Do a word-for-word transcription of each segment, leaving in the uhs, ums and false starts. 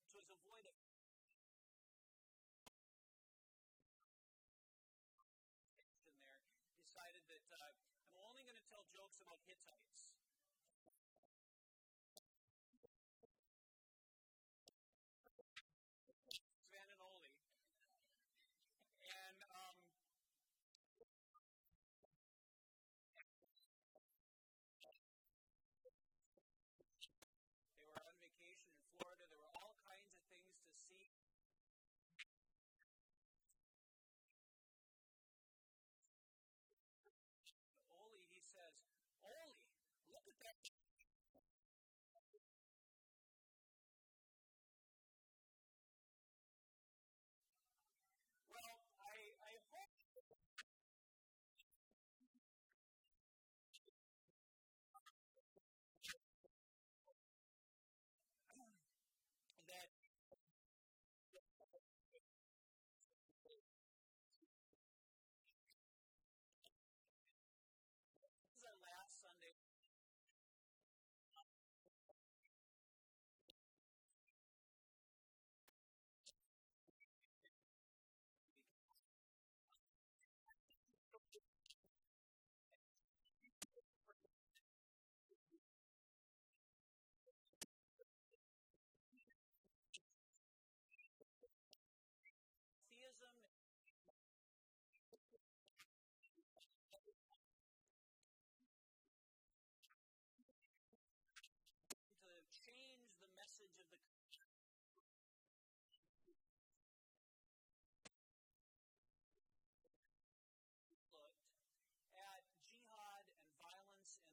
was avoided. In there, decided that uh, I'm only going to tell jokes about Hittites. Sven and Ole. And um, they were on vacation in Florida. There were all kinds of things to see. Ole, he says, Ole, look at that. Well, I, I hope that this is our last Sunday. Theism to change the message of the looked at jihad and violence and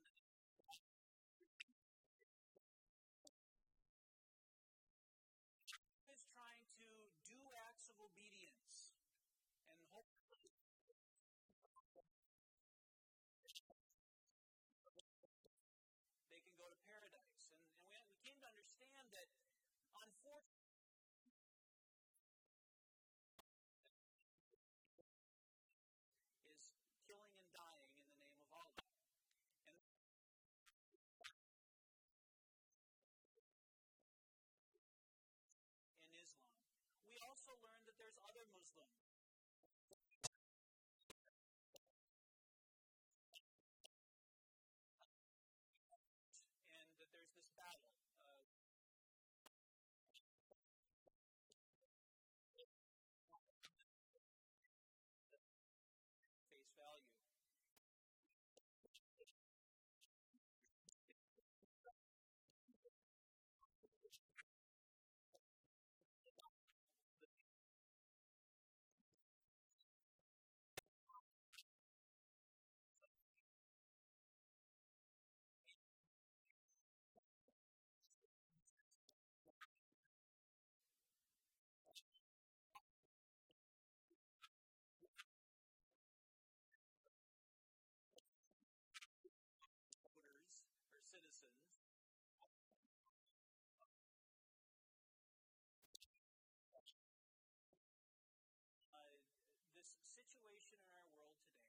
is trying to do acts of obedience and hope they can go to paradise. And, and we, we came to understand that, unfortunately, is killing and dying in the name of Allah. And in Islam. We also learned that there's other Muslims. And that there's this battle. Uh, face value. Voters or citizens. Uh, this situation in our world today.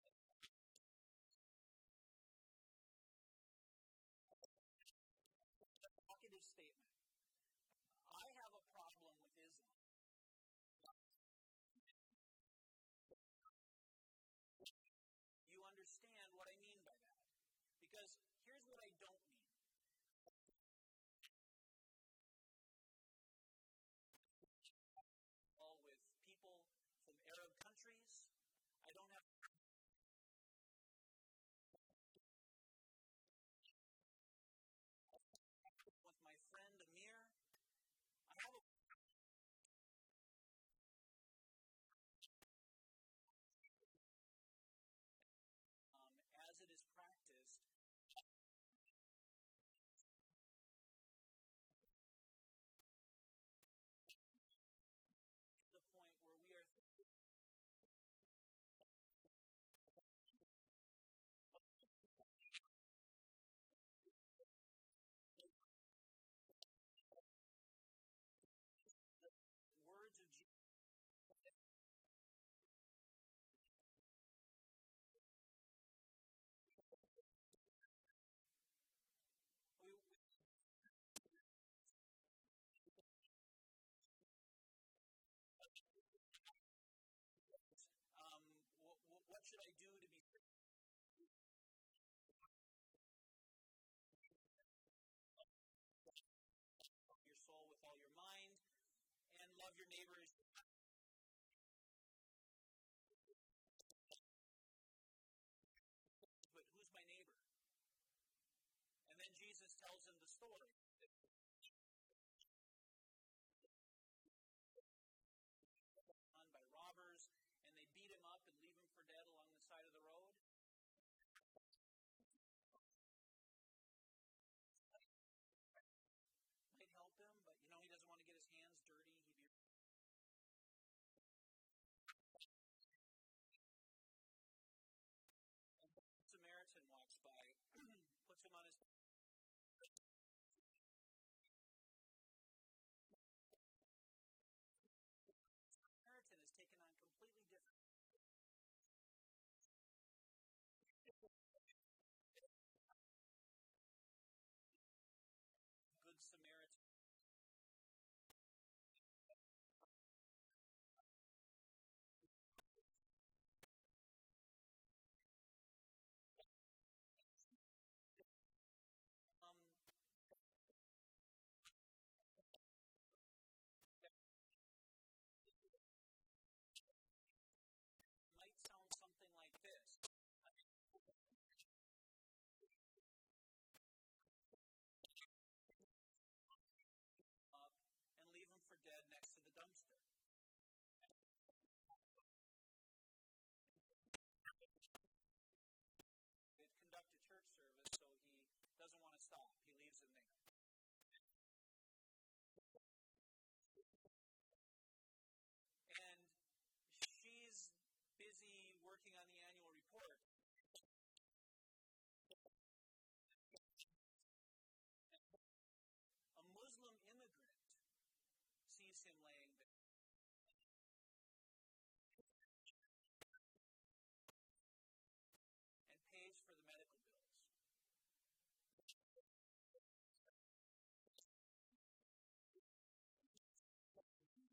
Provocative statement. I have a problem with Islam. You understand what I mean by that. Because here's what I don't mean. All with people from Arab countries. I don't have with my friend Amir. I have a um, as it is practiced should I do to be saved? Your soul with all your mind, and love your neighbor as but who's my neighbor? And then Jesus tells him the story. Done by robbers, and they beat him up and leave him for dead along the side of the road. Might help him, but you know he doesn't want to get his hands dirty. He'd be Samaritan walks by, puts him on his Samaritan is taken on completely different. Good Samaritan. Um, might sound something like this. Up and leave him for dead next to the dumpster. They'd conduct a church service, so he doesn't want to stop. He leaves him there. And she's busy working on the annual report. A Muslim immigrant sees him laying there and pays for the medical bills.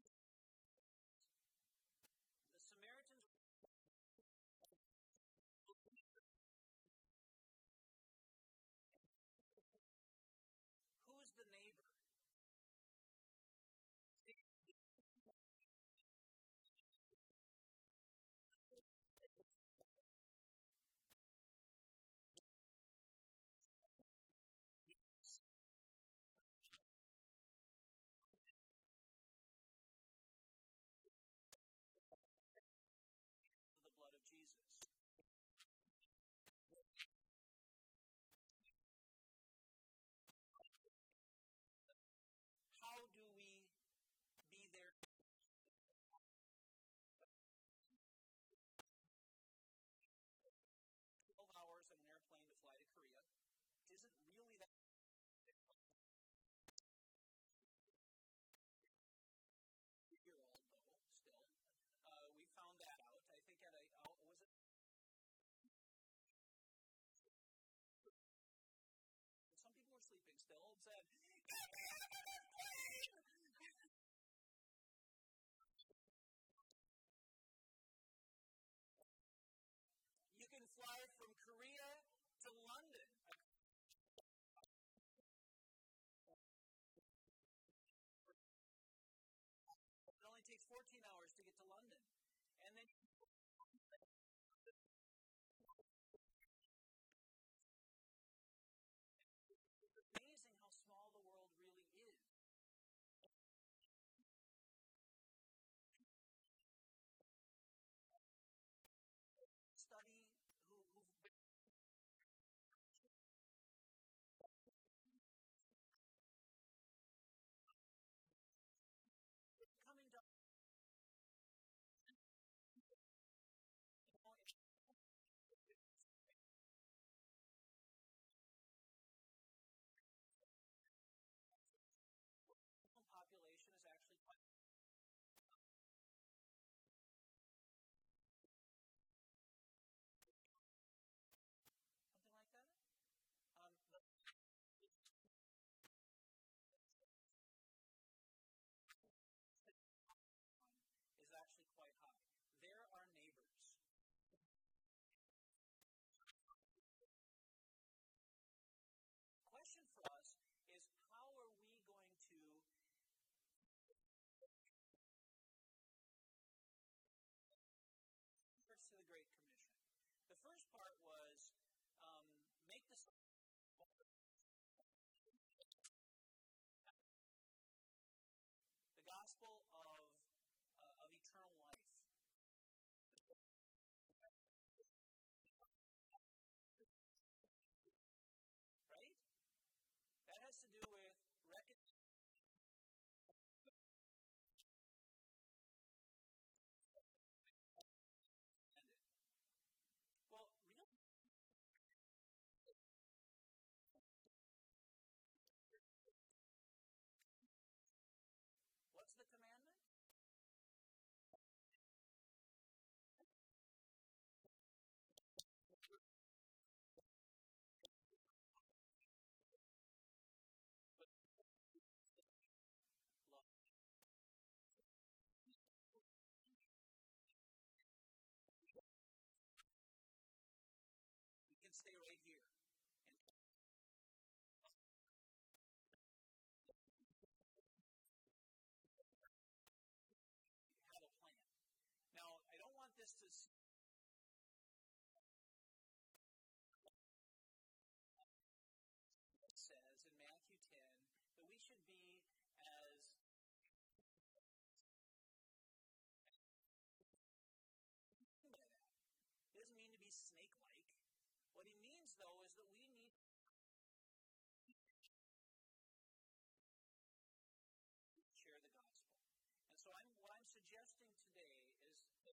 The Samaritans first part was um, make this the gospel of uh, of eternal life, right? That has to do with recon- well, real. What's the commandment? Love. We can stay right here and have a plan. Now, I don't want this to says in Matthew ten that we should be as it doesn't mean to be snake-like. What he means, though, is that we need to share the gospel. And so I'm, what I'm suggesting today is the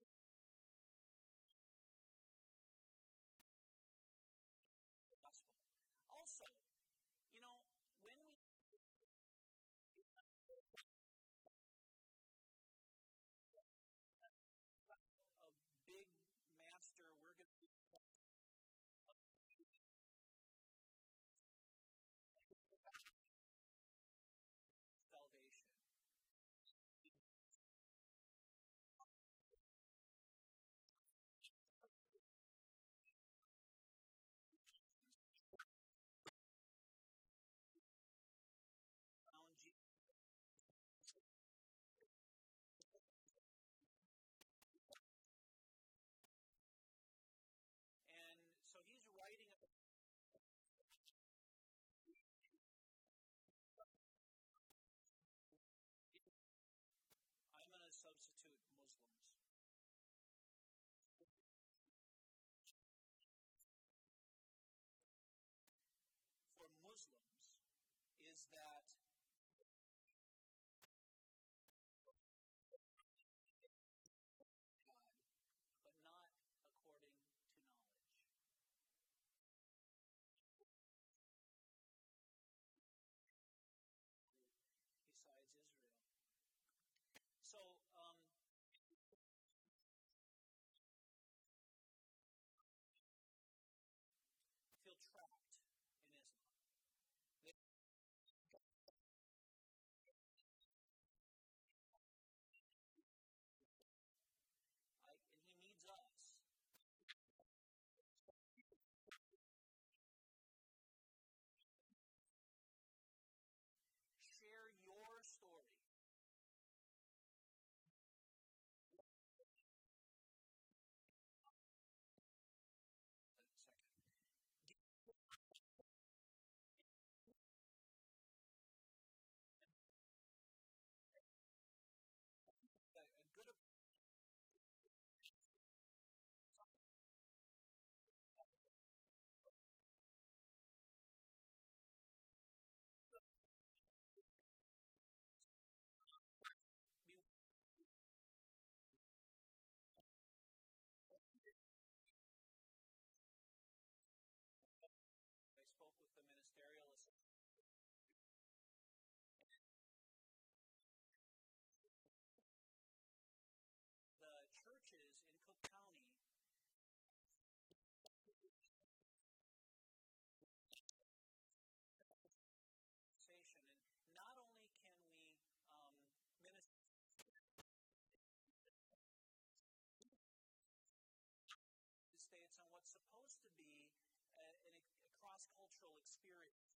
gospel. Also, you know, when we a big master, we're going to salvation. Found Jesus. And so he's writing. I'm going to substitute Muslims. For Muslims, is that God, but not according to knowledge. Besides Israel. So, um, feel trapped in Islam. They, I, and he needs us. Share your story. A second. A, a good we, I spoke with the ministerial assistant. The churches in Cook County station, and not only can we um, minister the states on what's supposed to be a, a, a cross-cultural experience.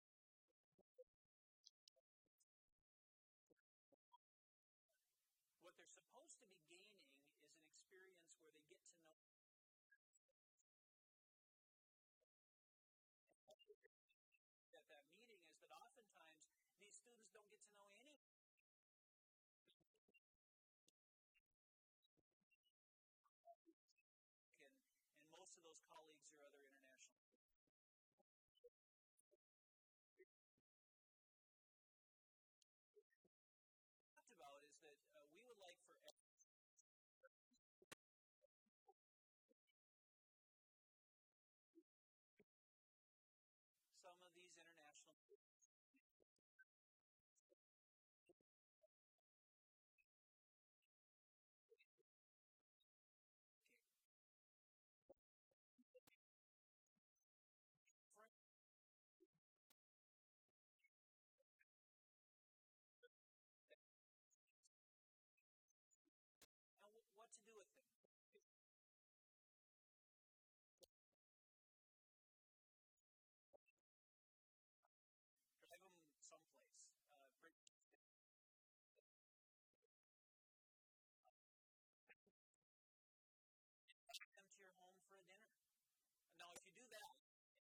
What they're supposed to be gaining is an experience where they get to know don't get to know any. And, and most of those colleagues are other international. Talked about is that uh, we would like for some of these international. And what to do with them? Drive them someplace. Uh, bring them to your home for a dinner. Now, if you do that,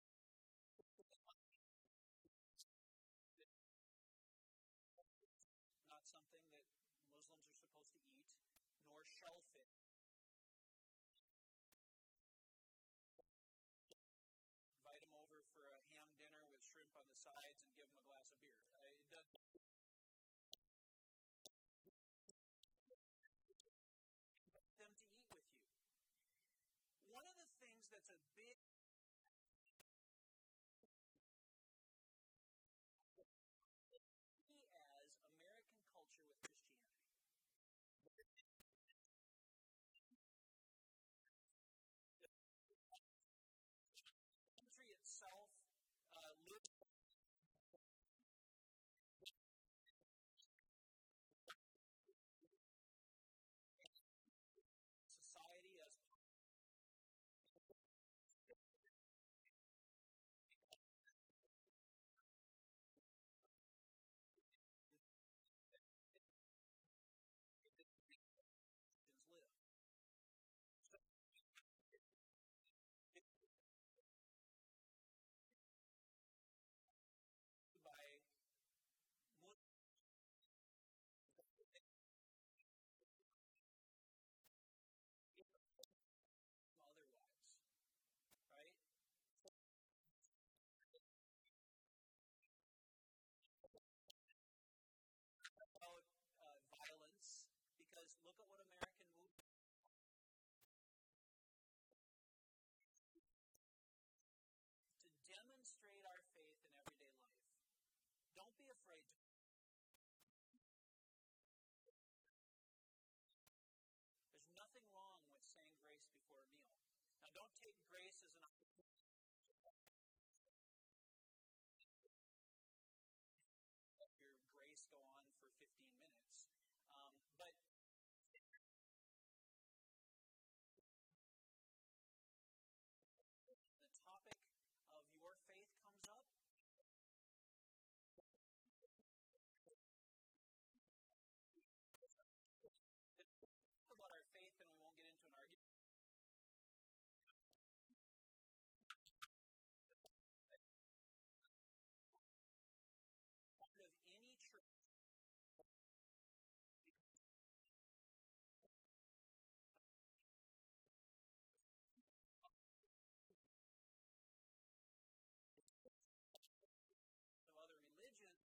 not something that Muslims are supposed to eat, nor shellfish. Invite them over for a ham dinner with shrimp on the sides and give them a glass of beer. Uh, it does them to eat with you. One of the things that's a big as American culture with Christianity. The country itself uh, lives society as Christians live. By otherwise, right? About uh, violence, because look at what American moved to demonstrate our faith in everyday life. Don't be afraid to. There's nothing wrong with saying grace before a meal. Now, don't take grace as an your grace go on for fifteen minutes. Um, but the topic of your faith comes up, about our faith, and we won't get into an argument of any church. Of other religions,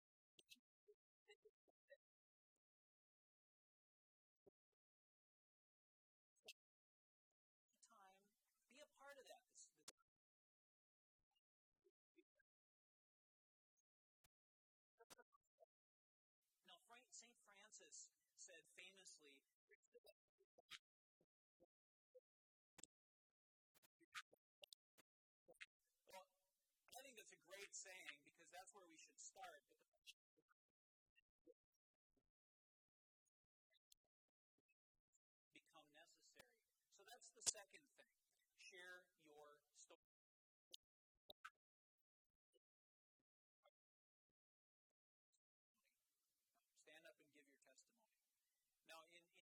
time, be a part of that. This, this, now, Frank, Saint Francis said famously, well, I think that's a great saying because that's where we should start, but the become necessary. So that's the second thing. Share your story. Stand up and give your testimony. Now, in, in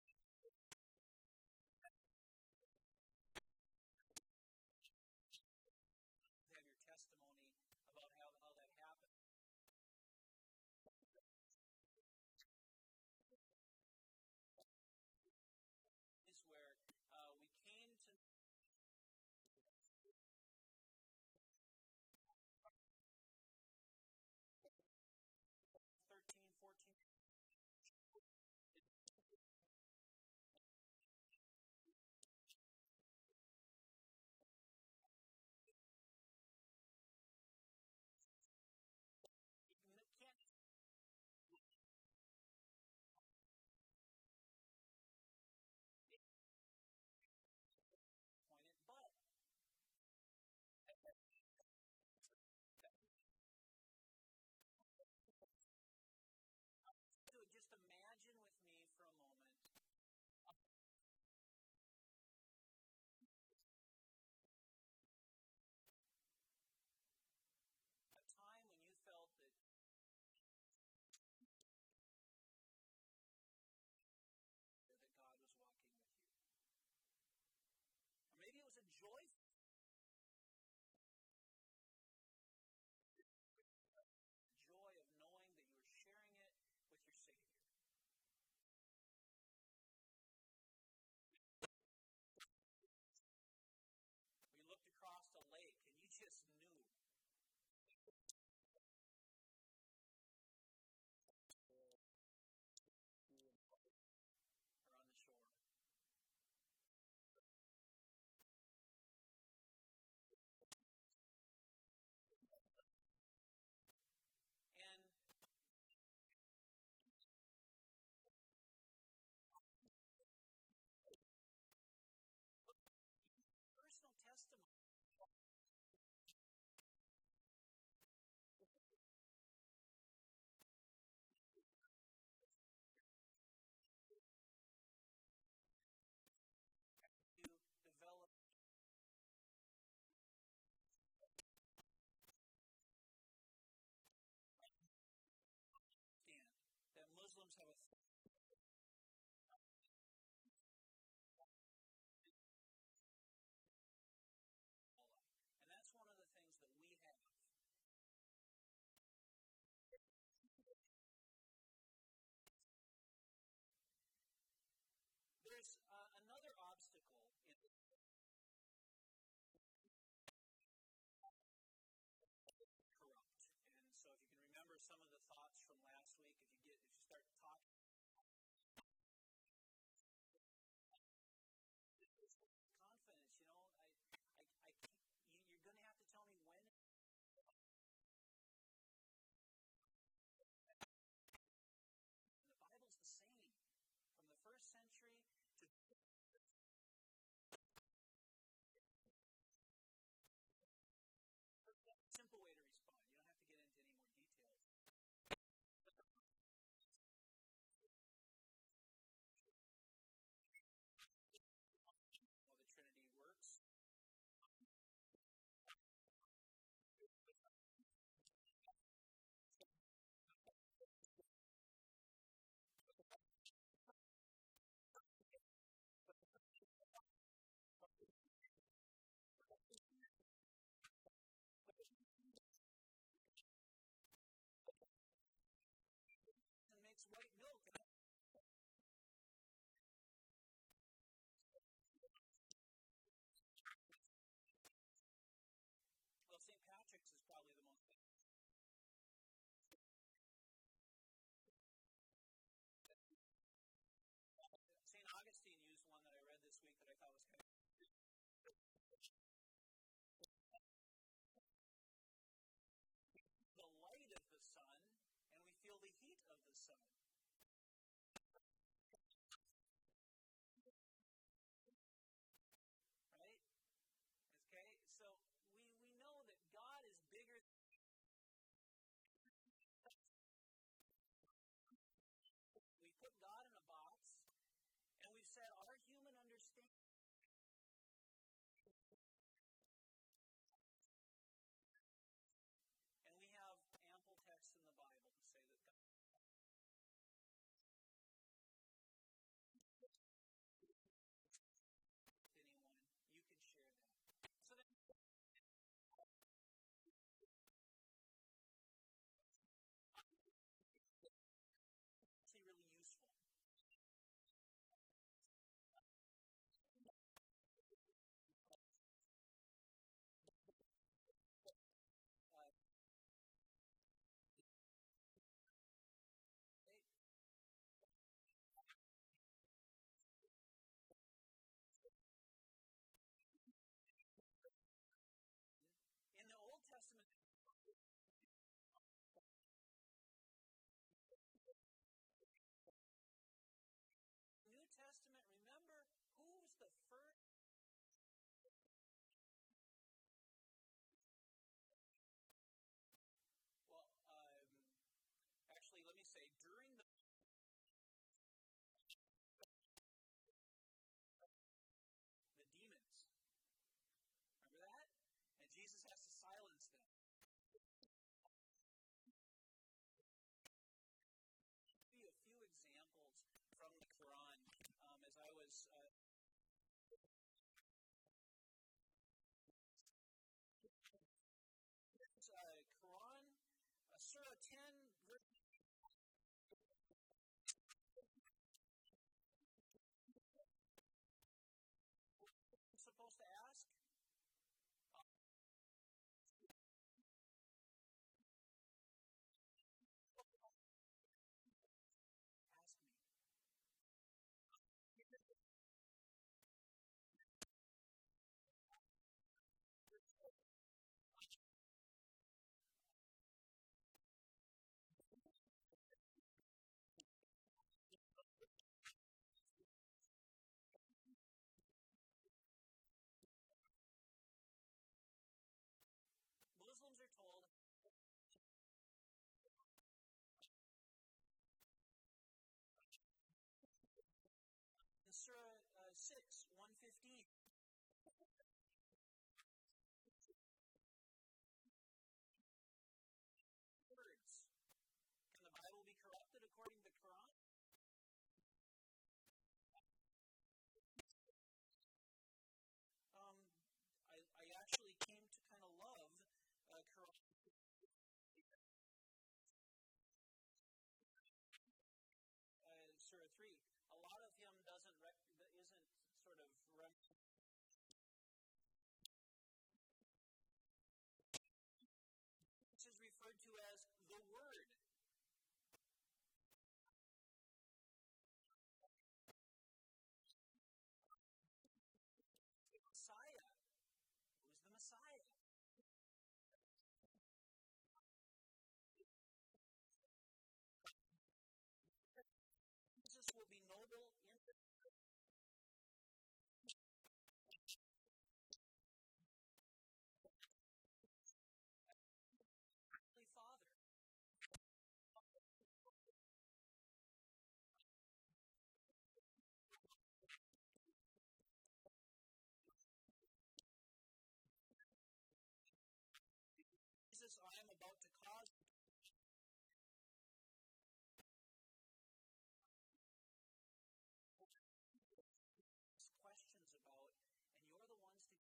have your testimony about how, how that happened. Muslims have a and that's one of the things that we have. There's uh, another obstacle in corrupt. And so if you can remember some of the thoughts from last week, if you get if you start talking confidence, you know, I I, I you, you're going to have to tell me when. And the Bible's the same from the first century to simple way to respond. You don't have to get into any more details. How the Trinity works. And makes white milk. Well, Saint Patrick's is probably the most. Saint Augustine used one that I read this week that I thought was kind of the light of the sun, and we feel the heat of the sun. Right? Okay? So we, we know that God is bigger. We put God in a box, and we've said our human understanding. And we have ample text in the Bible to say that God. Anyone, you can share that. So that actually really useful. Uh, in the Old Testament, New Testament, remember who's the first. Well, um, actually, let me say during the the demons. Remember that? And Jesus has to silence them. I'll give you a few examples from the Quran. Um, as I was uh, uh, Quran, uh, Surah ten, verse I'm supposed to ask. Ask me. Muslims are told in Surah uh, six, one fifteen. Words. Can the Bible be corrupted according to the Quran? Messiah. Jesus will be noble in the Heavenly Father. Jesus, I am about to cause questions about, and you're the ones to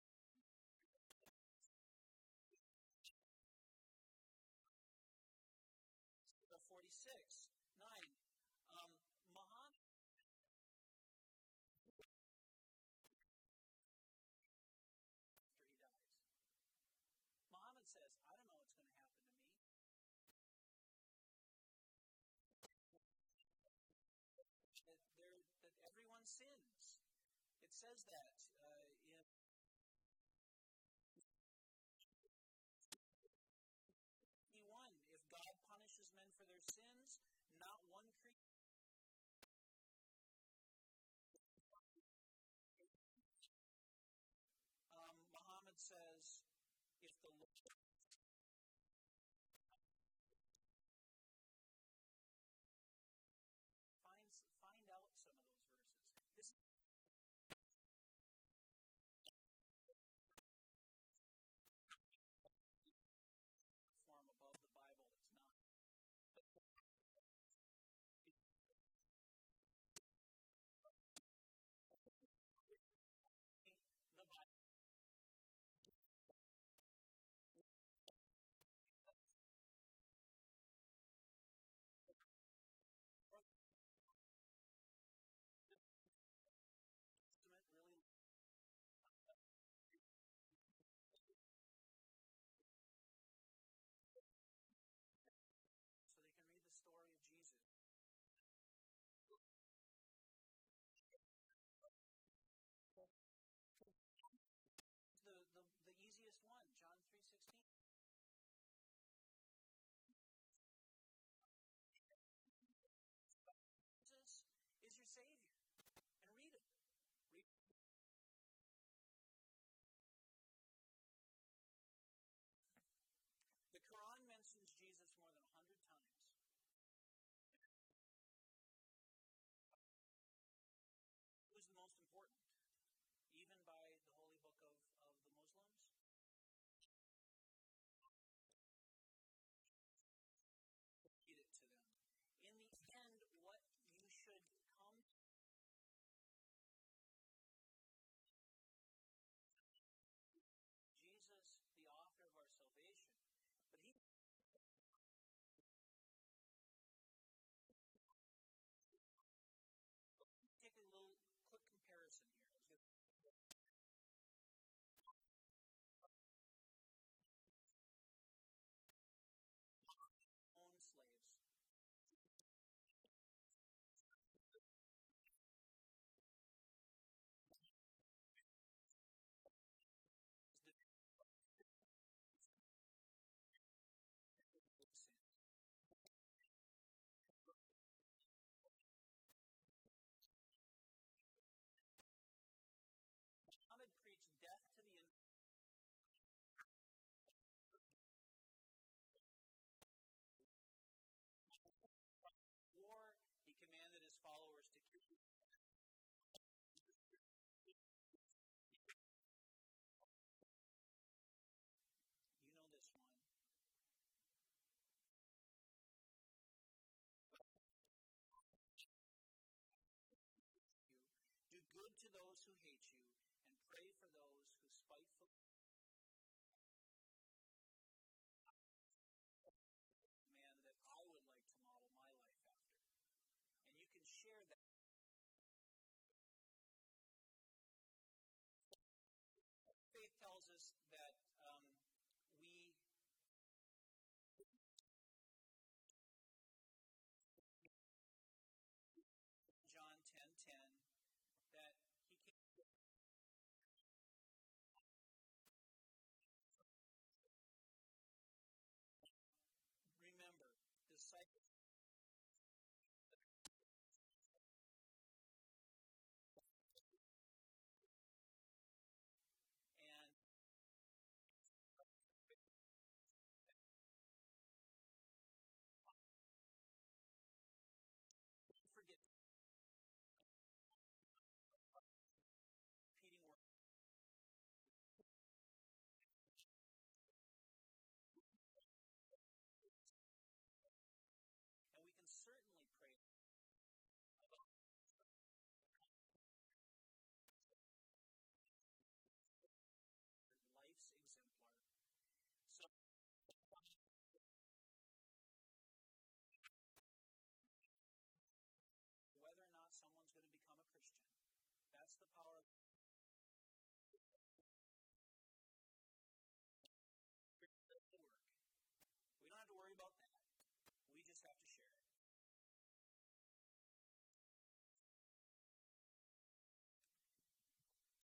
forty-six, nine. Um, Muhammad, after he dies, Muhammad says, I don't know what's going to happen to me. That, there, that everyone sins. It says that uh, in one, if God punishes men for their sins, not one creature. Um, Muhammad says, if the Lord finds find out some of those verses. This is a form above the Bible. It's not. The Bible. Really, so they can read the story of Jesus. The the, the easiest one, John three sixteen. Jesus is your Savior, and read it. Read. The Quran mentions Jesus more than a hundred times. Who's the most important? Even by the holy book of, of the Muslims? Read it to them. In the end, what you should come to Jesus, the author of our salvation, but he take a little quick comparison here. Own slaves. The sin. Muhammad preached death to the war. He commanded his followers to kill. You know this one. You do good to those who hate you, and pray for those who spitefully man that I would like to model my life after. And you can share that. Faith tells us that um, we, John ten ten, that he came That's the power